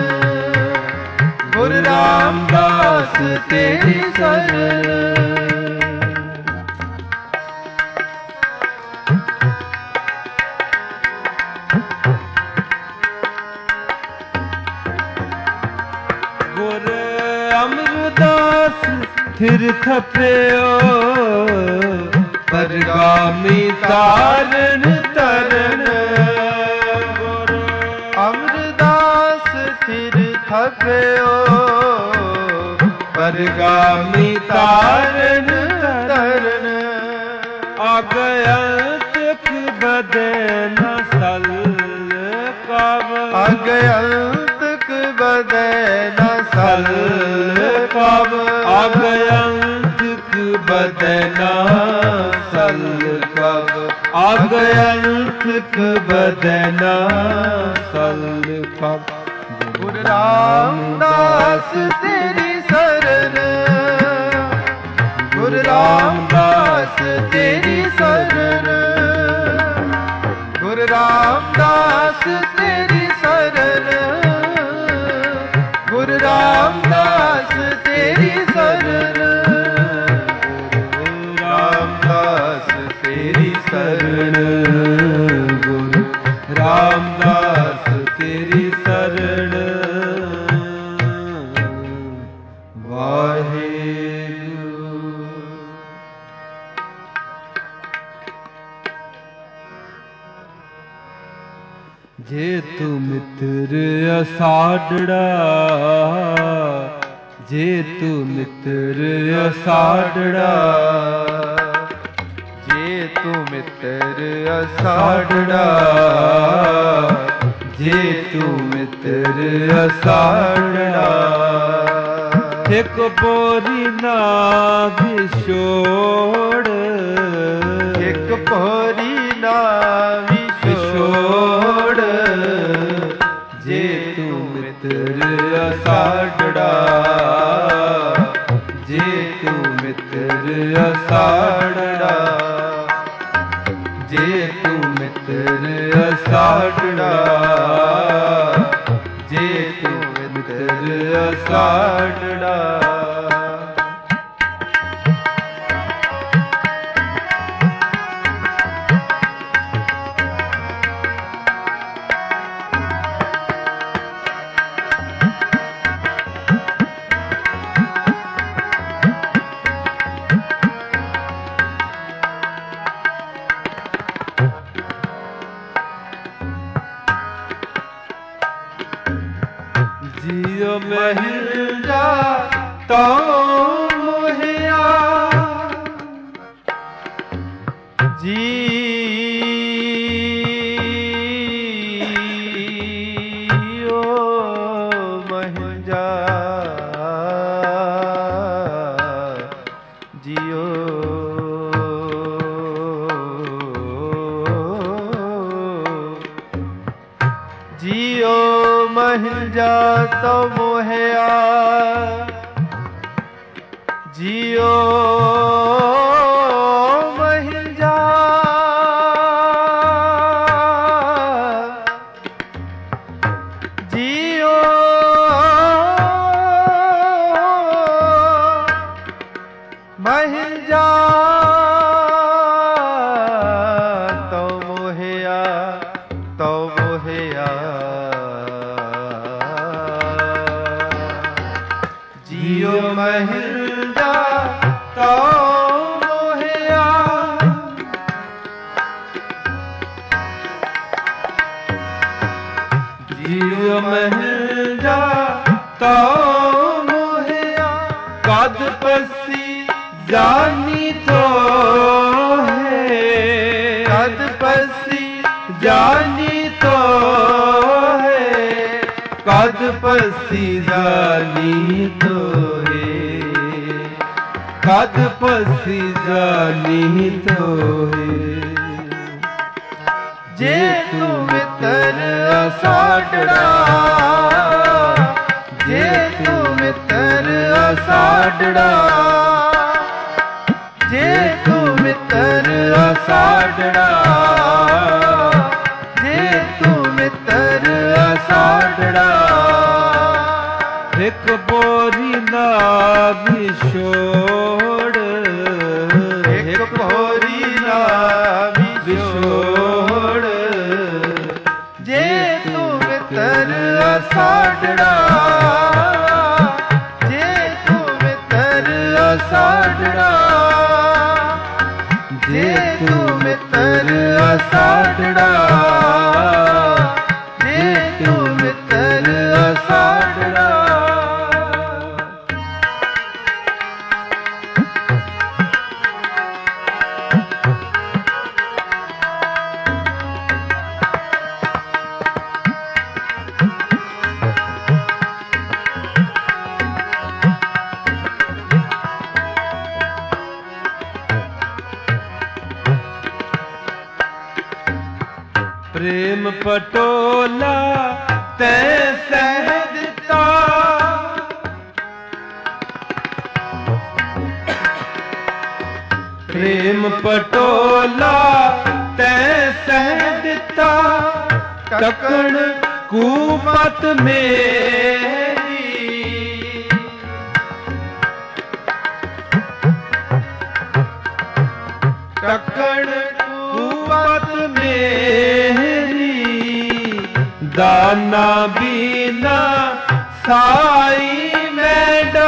Speaker 2: ਗੁਰੂ ਰਾਮਦਾਸ ਤੇਰੀ ਸ਼ਰਨ।
Speaker 1: ਗੁਰ ਅਮਰਦਾਸ ਥਿਰ ਥਪਿਓ, ਪਰਗਾਮੀ ਤਾਰਨ ਤਰਨ।
Speaker 2: ਅਮਰਦਾਸ ਥਿਰ ਥਪਿਓ,
Speaker 1: ਵਰਗਾਮੀ ਤਾਰਨ
Speaker 2: ਤਰਨ
Speaker 1: ਅਗਅੰਤਕ ਬਦੈ ਨ ਸਲ ਕਬ
Speaker 2: ਅਗਅੰਤਕ ਬਦੈ ਨ ਸਲ ਕਬ
Speaker 1: ਅਗਅੰਤਕ ਬਦੈ ਨ ਸਲ ਕਬ ਅਗਅੰਤਕ ਬਦੈ ਨ ਸਲ ਕਬ
Speaker 2: ਗੁਰੂ ਰਾਮਦਾਸ ਤੇਰੀ ਸਰਨ ਗੁਰੂ ਰਾਮਦਾਸ ਤੇਰੀ ਸਰਨ ਗੁਰੂ ਰਾਮਦਾਸ ਤੇਰੀ ਸਰਨ ਗੁਰੂ ਰਾਮਦਾਸ ਤੇਰੀ ਸਰਨ ਗੁਰੂ ਰਾਮਦਾਸ ਤੇਰੀ ਸਰਨ ਗੁਰੂ ਰਾਮਦਾਸ ਤੇਰੀ ਸਰਨ ਵਾਹਿਗੁਰੂ।
Speaker 1: ਜੇ ਤੂੰ ਮਿੱਤਰ ਅਸਾੜੜਾ ਜੇ ਤੂੰ ਮਿੱਤਰ ਅਸਾੜੜਾ
Speaker 2: ਜੇ ਤੂੰ ਮਿੱਤਰ ਅਸਾੜੜਾ
Speaker 1: ਜੇ ਤੂੰ ਮਿੱਤਰ ਅਸਾੜੜਾ ਇੱਕ ਪੋਰੀ ਨਾ ਵਿਛੋੜ
Speaker 2: ਇੱਕ ਪੋਰੀ ਨਾ
Speaker 1: ਵਿਛੋੜ ਜੇ ਤੂੰ ਮਿੱਤਰ ਅਸਾੜੜਾ ਜੇ ਤੂੰ ਮਿੱਤਰ ਅਸਾੜੜਾ ਜੇ ਤੂੰ ਮਿੱਤਰ ਅਸਾੜੜਾ ਜੇ ਤੂੰ ਮਿੱਤਰ ਅਸਾੜੜਾ ਜਿਉ ਮਹਿਲ ਜਾ ਤਉ ਮੋਹਿਆ
Speaker 2: ਜੀਉ ਮਹਿਲ ਜਾ ਜੀਉ ਜੀਉ ਮਹਿਲ ਜਾ ਤਉ ਮੋਹਿਆ ਜੀਉ ਮਹਿਲ ਜਾ ਜੀਉ ਮਹਿਲ ਜਾ ਤਉ ਮੋਹਿਆ ਤਉ ਮੋਹਿਆ ਜੀਉ ਮਹਿਲ ਜਾ ਤਉ ਮੋਹਿਆ
Speaker 1: ਜੀਉ ਮਹਿਲ ਜਾ ਤਉ ਮੋਹਿਆ ਕਦ ਪਸੀ ਜਾਨੀ ਤੋ ਹੈ
Speaker 2: ਕਦ ਪਸੀ
Speaker 1: ਜਾਨੀ ਤੋ ਹੈ ਕਦ ਪਸੀ ਜਾਨੀ ਤੋਏ ਕਦ ਪਸੀ ਜਾਨੀ ਤੋਏ
Speaker 2: ਜੇ ਤੂੰ ਮਿੱਤਰ ਅਸਾੜੜਾ ਜੇ ਤੂੰ ਮਿੱਤਰ ਅਸਾੜੜਾ ਜੇ ਤੂੰ ਮਿੱਤਰ ਅਸਾੜੜਾ ਜੇ ਤੂੰ ਮਿੱਤਰ ਅਸਾੜੜਾ
Speaker 1: ਇੱਕ ਬੋਰੀ ਨਾ ਵਿਛੋੜ
Speaker 2: ਇੱਕ ਪੋਰੀ ਨਾ ਵਿਛੋੜ ਜੇ ਤੂੰ ਮਿੱਤਰ ਅਸਾੜੜਾ ਜੇ ਤੂੰ ਮਿੱਤਰ ਅਸਾੜੜਾ ਜੇ ਤੂੰ ਮਿੱਤਰ ਅਸਾੜੜਾ ਜੇ ਤੂੰ ਮਿੱਤਰ ਅਸਾੜੜਾ
Speaker 1: ਪ੍ਰੇਮ ਪਟੋਲਾ ਤੈ ਸਹਿ ਦਿੱਤਾ, ਪ੍ਰੇਮ ਪਟੋਲਾ ਤੈ ਸਹਿ ਦਿੱਤਾ, ਟਕਣ ਕੂਮਤ ਮੇਰੀ, ਟਕਣ ਕੂਮਤ ਮੇਰੀ, ਦਾਨਾ ਬੀਨਾ ਸਾਈ ਮੈਂਡਾ,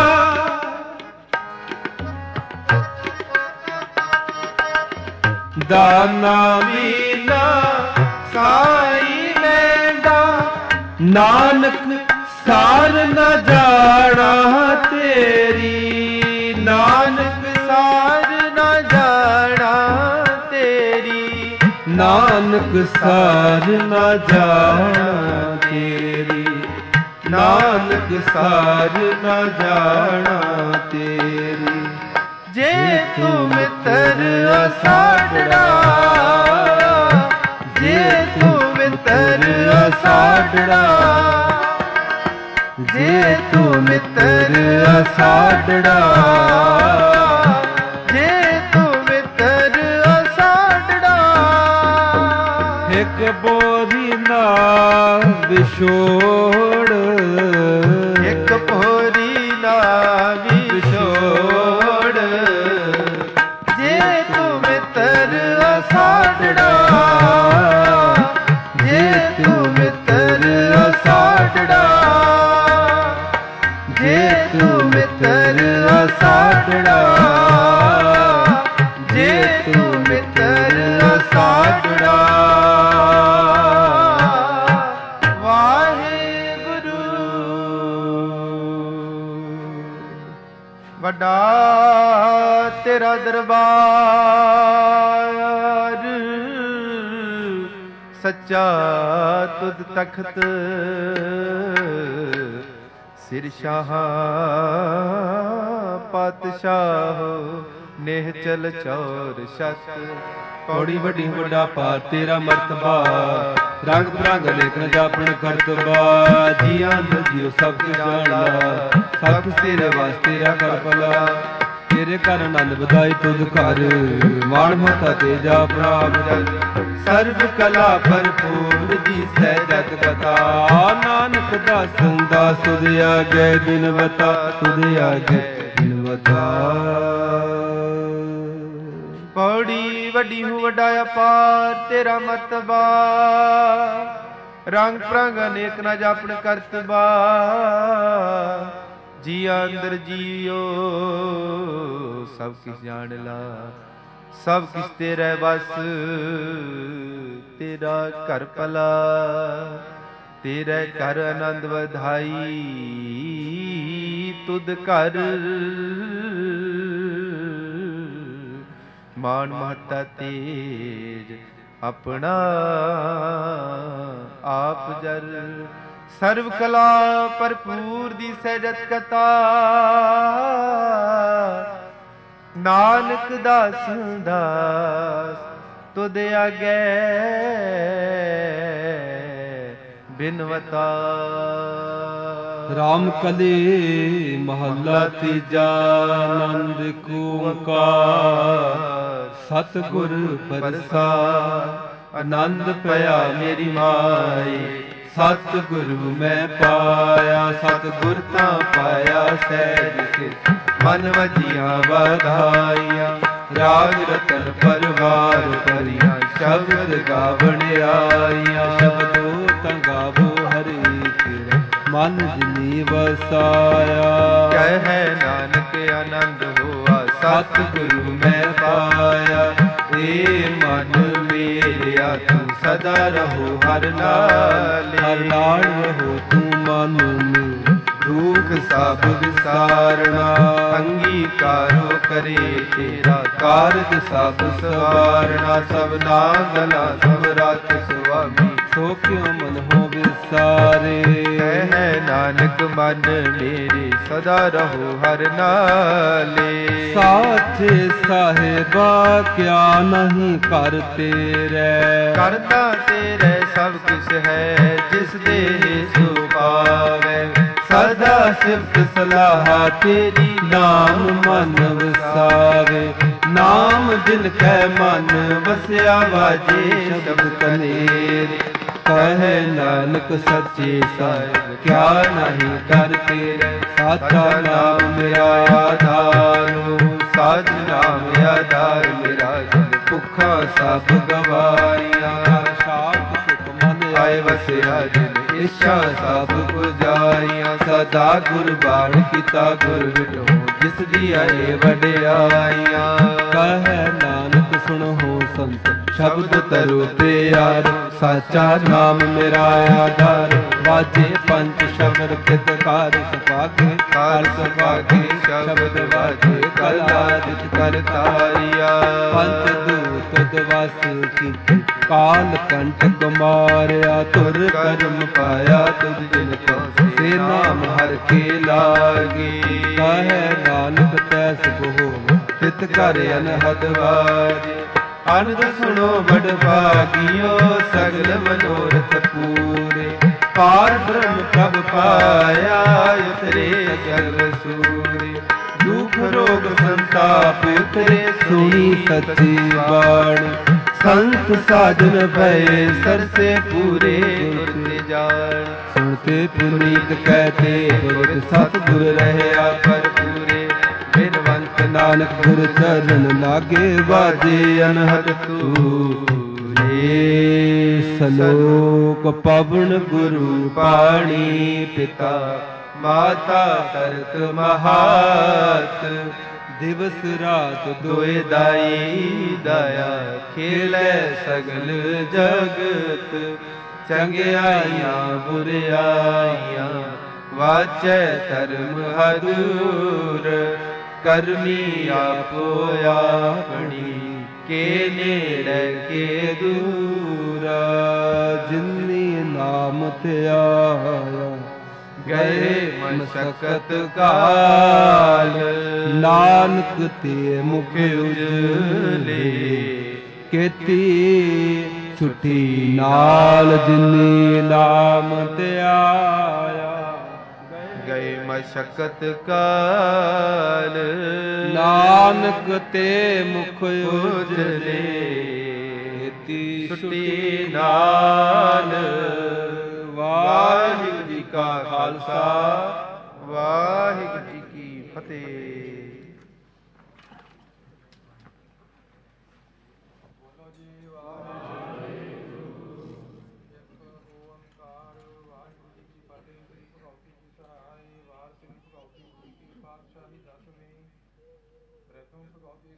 Speaker 1: ਦਾਨਾ ਬੀਨਾ ਸਾਈ ਮੈਂਡਾ, ਨਾਨਕ ਸਾਰ ਨ ਜਾਣਾ ਤੇਰੀ, ਨਾਨਕ ਸਾਰ ਨ ਜਾਣਾ ਤੇਰੀ, ਨਾਨਕ ਸਾਰ ਨ ਜਾਣਾ ਤੇਰੀ, ਨਾਨਕ ਸਾਰ ਨ ਜਾਣਾ ਤੇਰੀ। ਜੇ ਤੂੰ ਮਿੱਤਰ ਅਸਾੜੜਾ, ਜੇ ਤੂੰ ਮਿੱਤਰ ਅਸਾੜੜਾ, ਜੇ ਤੂੰ ਮਿੱਤਰ ਅਸਾੜੜਾ, ਜੇ ਤੂੰ ਮਿੱਤਰ ਅਸਾੜੜਾ, ਇੱਕ ਬੋਰੀ ਨਾ ਵਿਛੋੜ, ਇੱਕ ਬੋਰੀ ਨਾ ਵਿਛੋੜ, ਜੇ ਤੂੰ ਮਿੱਤਰ ਅਸਾੜੜਾ, ਜੇ ਤੂੰ ਮਿੱਤਰ ਅਸਾੜੜਾ, ਜੇ ਤੂੰ ਮਿੱਤਰ ਅਸਾੜੜਾ, ਜੇ ਤੂੰ ਮਿੱਤਰ ਅਸਾੜੜਾ। ਵਾਹਿਗੁਰੂ ਵੱਡਾ ਤੇਰਾ ਦਰਬਾਰ, ਸੱਚਾ ਤੁਧ ਤਖਤ, ਸਿਰ ਸ਼ਾਹ ਪਾਤਸ਼ਾਹ, ਨੇਹ ਚਲ ਚੌਰ ਛਤ। ਪੌੜੀ ਵੱਡੀ ਵੱਡਾ ਪਾਰ ਤੇਰਾ ਮਰਤਬਾ, ਰੰਗ ਬਰੰਗ ਅਨੇਕ ਨ ਜਾਪਣ ਕਰਤਬਾ, ਜੀਆਂ ਅੰਦਰ ਜੀਉ ਸਭ ਕੁ ਜਾਣਦਾ, ਸਭ ਕੁਛ ਤੇਰੇ ਵਾਸਤੇ ਤੇਰਾ ਕਰ ਭਲਾ, ਤੇਰੇ ਘਰ ਆਨੰਦ ਵਧਾਈ ਤੁਧ ਘਰ, ਮਾਣ ਮਤਾ ਤੇਜਾ ਪ੍ਰਾਪ ਜਲ, ਸਰਬ ਕਲਾ ਭਰਪੂਰ ਦੀ ਸਹਿਜਤ ਕਥਾ, ਨਾਨਕ ਦਾਸਨ ਦਾਸ ਤੁਧ ਆਗੇ ਦਿਨ ਬਤਾ, ਤੁਧ ਆਗੇ ਦਿਨ ਬਤਾ। ਪੌੜੀ ਵੱਡੀ ਹੂੰ ਵੱਡਾ ਅਪਾਰ ਤੇਰਾ ਮਰਤਬਾ, ਰੰਗ ਪ੍ਰੰਗ ਅਨੇਕ ਨ ਜਾਪਣ ਕਰਤਬਾ, ਜੀਆ ਅੰਦਰ ਜੀਓ ਸਭ ਕਿਛ ਜਾਣ ਲਾ, ਸਭ ਕਿਛ ਤੇਰੇ ਬਸ, ਤੇਰਾ ਘਰ ਭਲਾ, ਤੇਰੇ ਘਰ ਆਨੰਦ ਵਧਾਈ, ਤੁਧ ਘਰ ਮਾਨ ਮਹਤਾ ਤੇਜ, ਆਪਣਾ ਆਪ ਜਰ, ਸਰਵ ਕਲਾ ਭਰਪੂਰ ਦੀ ਸਹਿਜਤ ਕਥਾ, ਨਾਨਕ ਦਾਸ ਦਾਸ ਤੁਧ ਆਗੇ ਬਿਨਵਤਾ। ਰਾਮ ਕਲੀ ਮਹੱਲਾ ਤੀਜਾ, ਆਨੰਦ ਓੰਕਾਰ ਸਤਿਗੁਰ ਪ੍ਰਸਾਦਿ, ਆਨੰਦ ਭਇਆ ਮੇਰੀ ਮਾਈ, ਸਤਿਗੁਰੂ ਮੈਂ ਪਾਇਆ, ਸਤਿਗੁਰ ਤਾਂ ਪਾਇਆ ਸਹਿਜ ਸਿਧ, ਮਨ ਵਜੀਆਂ ਵਧਾਈਆਂ, ਰਾਗ ਰਤਨ ਪਰਵਾਰ ਭਰੀਆਂ, ਸ਼ਬਦ ਗਾਵਣ ਆਈਆਂ, ਸ਼ਬਦੋ ਤਾਂ ਗਾਵੋ ਹਰੀ ਤੇਰਾ, ਮਨ ਜਿਨੀ ਵਸਾਇਆ, ਕਹਿ ਨਾਨਕ ਆਨੰਦ ਹੋਆ, ਸਤਿਗੁਰੂ ਮੈਂ ਪਾਇਆ, ਏ ਮਨ ਮੇਰਿਆ ਤੂੰ ਸਦਾ ਰਹੋ ਹਰ ਨਾਲ, ਹਰ ਨਾਲ ਰਹੋ ਤੂੰ ਮਨ ਮੇਂ, ਦੁਖ ਸਭ ਵਿਸਾਰਣਾ, ਅੰਗੀਕਾਰੋ ਕਰੇ ਤੇਰਾ, ਕਾਰਜ ਸਭ ਸਵਾਰਣਾ, ਸਭਨਾ ਗਲਾ ਸਭ ਰਾਤ ਸੁਆਮੀ, ਸੋ ਕਿਉ ਮਨ ਹੋ ਵਿਸਾਰੇ।
Speaker 2: ਕਹਿ ਨਾਨਕ ਮਨ ਮੇਰੇ ਸਦਾ ਰਹੋ ਹਰ ਨਾਲੇ।
Speaker 1: ਸਾਚੇ ਸਾਹਿਬਾ ਕਿਆ ਨਹੀਂ ਕਰ ਤੇਰੇ।
Speaker 2: ਕਰਤਾ ਤੇਰੇ ਸਭ ਕਿਛ ਹੈ ਜਿਸ ਦੇ ਸੋ ਪਾਵੈ।
Speaker 1: ਸਦਾ ਸਿਫਤ ਸਲਾਹ ਤੇਰੀ ਨਾਮ ਮਨ ਵਸਾਵੇ। ਨਾਮ ਜਿਨ ਕੈ ਮਨ ਵਸਿਆ ਵਾਜੇ ਸ਼ਬਦ ਕਨੇਰ। ਕਹੈ ਨਾਨਕ ਸੱਚੇ ਸਾਹਿਬ ਕਿਆ ਨਹੀਂ ਕਰ ਤੇਰੇ। ਸਾਚਾ ਨਾਮ ਮੇਰਾ ਆਧਾਰੋ।
Speaker 2: ਸਾਚ ਨਾਮ ਆਧਾਰ ਮੇਰਾ ਜਨ
Speaker 1: ਭੁੱਖਾ ਸਭ ਗਵਾਈਆਂ। ਸ਼ਾਂਤ ਸੁਖ ਮਨ ਆਏ ਵਸਿਆ ਜਿਨ ਇੱਛਾ ਸਭ ਪੁਜਾਈਆਂ। ਸਦਾ ਗੁਰ ਬਾਣ ਕੀਤਾ ਗੁਰ ਵਿਟੋ ਜਿਸ ਦੀ ਆਏ ਵਡਿਆਈਆਂ। ਕਹੈ ਨਾਨਕ ਸੁਣੋ ਸੰਤ ਸ਼ਬਦ ਤਰੁ ਪਿਆਰ। ਸਾਚਾ ਨਾਮ ਮੇਰਾ ਆਧਾਰ ਵਾਜੇ ਪੰਚ ਸ਼ਬਦ ਕਿਤ ਕਾਰ ਸੁਭਾਗੇ। ਕਾਰ ਸੁਭਾਗੇ ਸ਼ਬਦ ਵਾਜੇ ਕਲਾ ਜਿਤ ਕਰ ਤਾਰੀਆ। ਪੰਚ ਦੂਤ ਦਵਸ ਕੀਤੀ ਕਾਲ ਕੰਟਕ ਮਾਰਿਆ। ਤੁਰ ਕਰਮ ਪਾਇਆ ਤੁਧ ਜਿਨ ਕੋ ਸੇ ਨਾਮ ਹਰ ਕੇ ਲਾਗੇ। ਕਹੈ ਨਾਨਕ ਤੈ ਸੁਖ ਹੋਵ ਤਿਤ ਕਰ ਅਨਹਦ ਵਾਜੇ। ਅਨੰਦ ਸੁਣੋ ਬੜ ਭਾਗਿਓ ਸਗਲ ਮਨੋਰਥ ਪੂਰੇ। ਪਾਰ ਬ੍ਰਹਮ ਪ੍ਰਭ ਪਾਇਆ ਉਤਰੇ ਜਗ ਸੂਰੇ। ਦੁਖ ਰੋਗ ਸੰਤਾਪ ਉਤਰੇ ਸੁਣੀ ਸੱਚੀ ਬਾਣੀ। ਸੰਤ ਸਾਜਨ ਭਏ ਸਰਸੇ ਪੂਰੇ ਗੁਰ ਤੇ ਜਾਣ। ਸੁਣਤੇ ਪੁਨੀਤ ਕਹਤੇ ਗੁਰ ਸਤਿਗੁਰ ਰਹਿਆ ਭਰਪੂਰੇ। ਬਿਨਵੰਤ ਨਾਨਕ ਗੁਰ ਚਰਨ ਲਾਗੇ ਵਾਜੇ ਅਨਹਦ ਤੂਰੇ। ਸਲੋਕ ਪਵਨ ਗੁਰੂ ਪਾਣੀ ਪਿਤਾ ਮਾਤਾ ਤਰਕ ਮਹਾਤ। ਦਿਵਸ ਰਾਤ ਦੋਇ ਦਾਈ ਦਇਆ ਖੇਲੇ ਸਗਲ ਜਗਤ। ਚੰਗਿਆਈਆਂ ਬੁਰਿਆਈਆਂ ਵਾਚੈ ਧਰਮ ਹਦੂਰ। ਕਰਮੀ ਆਪੋ ਆਪਣੀ ਕੇ ਨੇੜੇ ਕੇ ਦੂਰਾ। ਜਿਨੀ ਨਾਮ ਧਿਆਇਆ ਗਏ ਮਸਕਤ ਕਾਲ। ਨਾਨਕ ਤੇ ਮੁਖ ਉਜਲੇ ਕੀਤੀ ਛੁਟੀ ਨਾਲ। ਜਿਨੀ ਨਾਮ ਧਿਆਇਆ
Speaker 2: ਗਏ ਮਸਕਤ ਕਾਲ।
Speaker 1: ਨਾਨਕ ਤੇ ਮੁਖ ਉਜਲੇ
Speaker 2: ਛੁਟੀ ਨਾਲ। ਵਾਹਿਗੁਰੂ ਜੀ ਕਾ ਖਾਲਸਾ ਵਾਹਿਗੁਰੂ ਜੀ ਕੀ ਫਤਿਹ।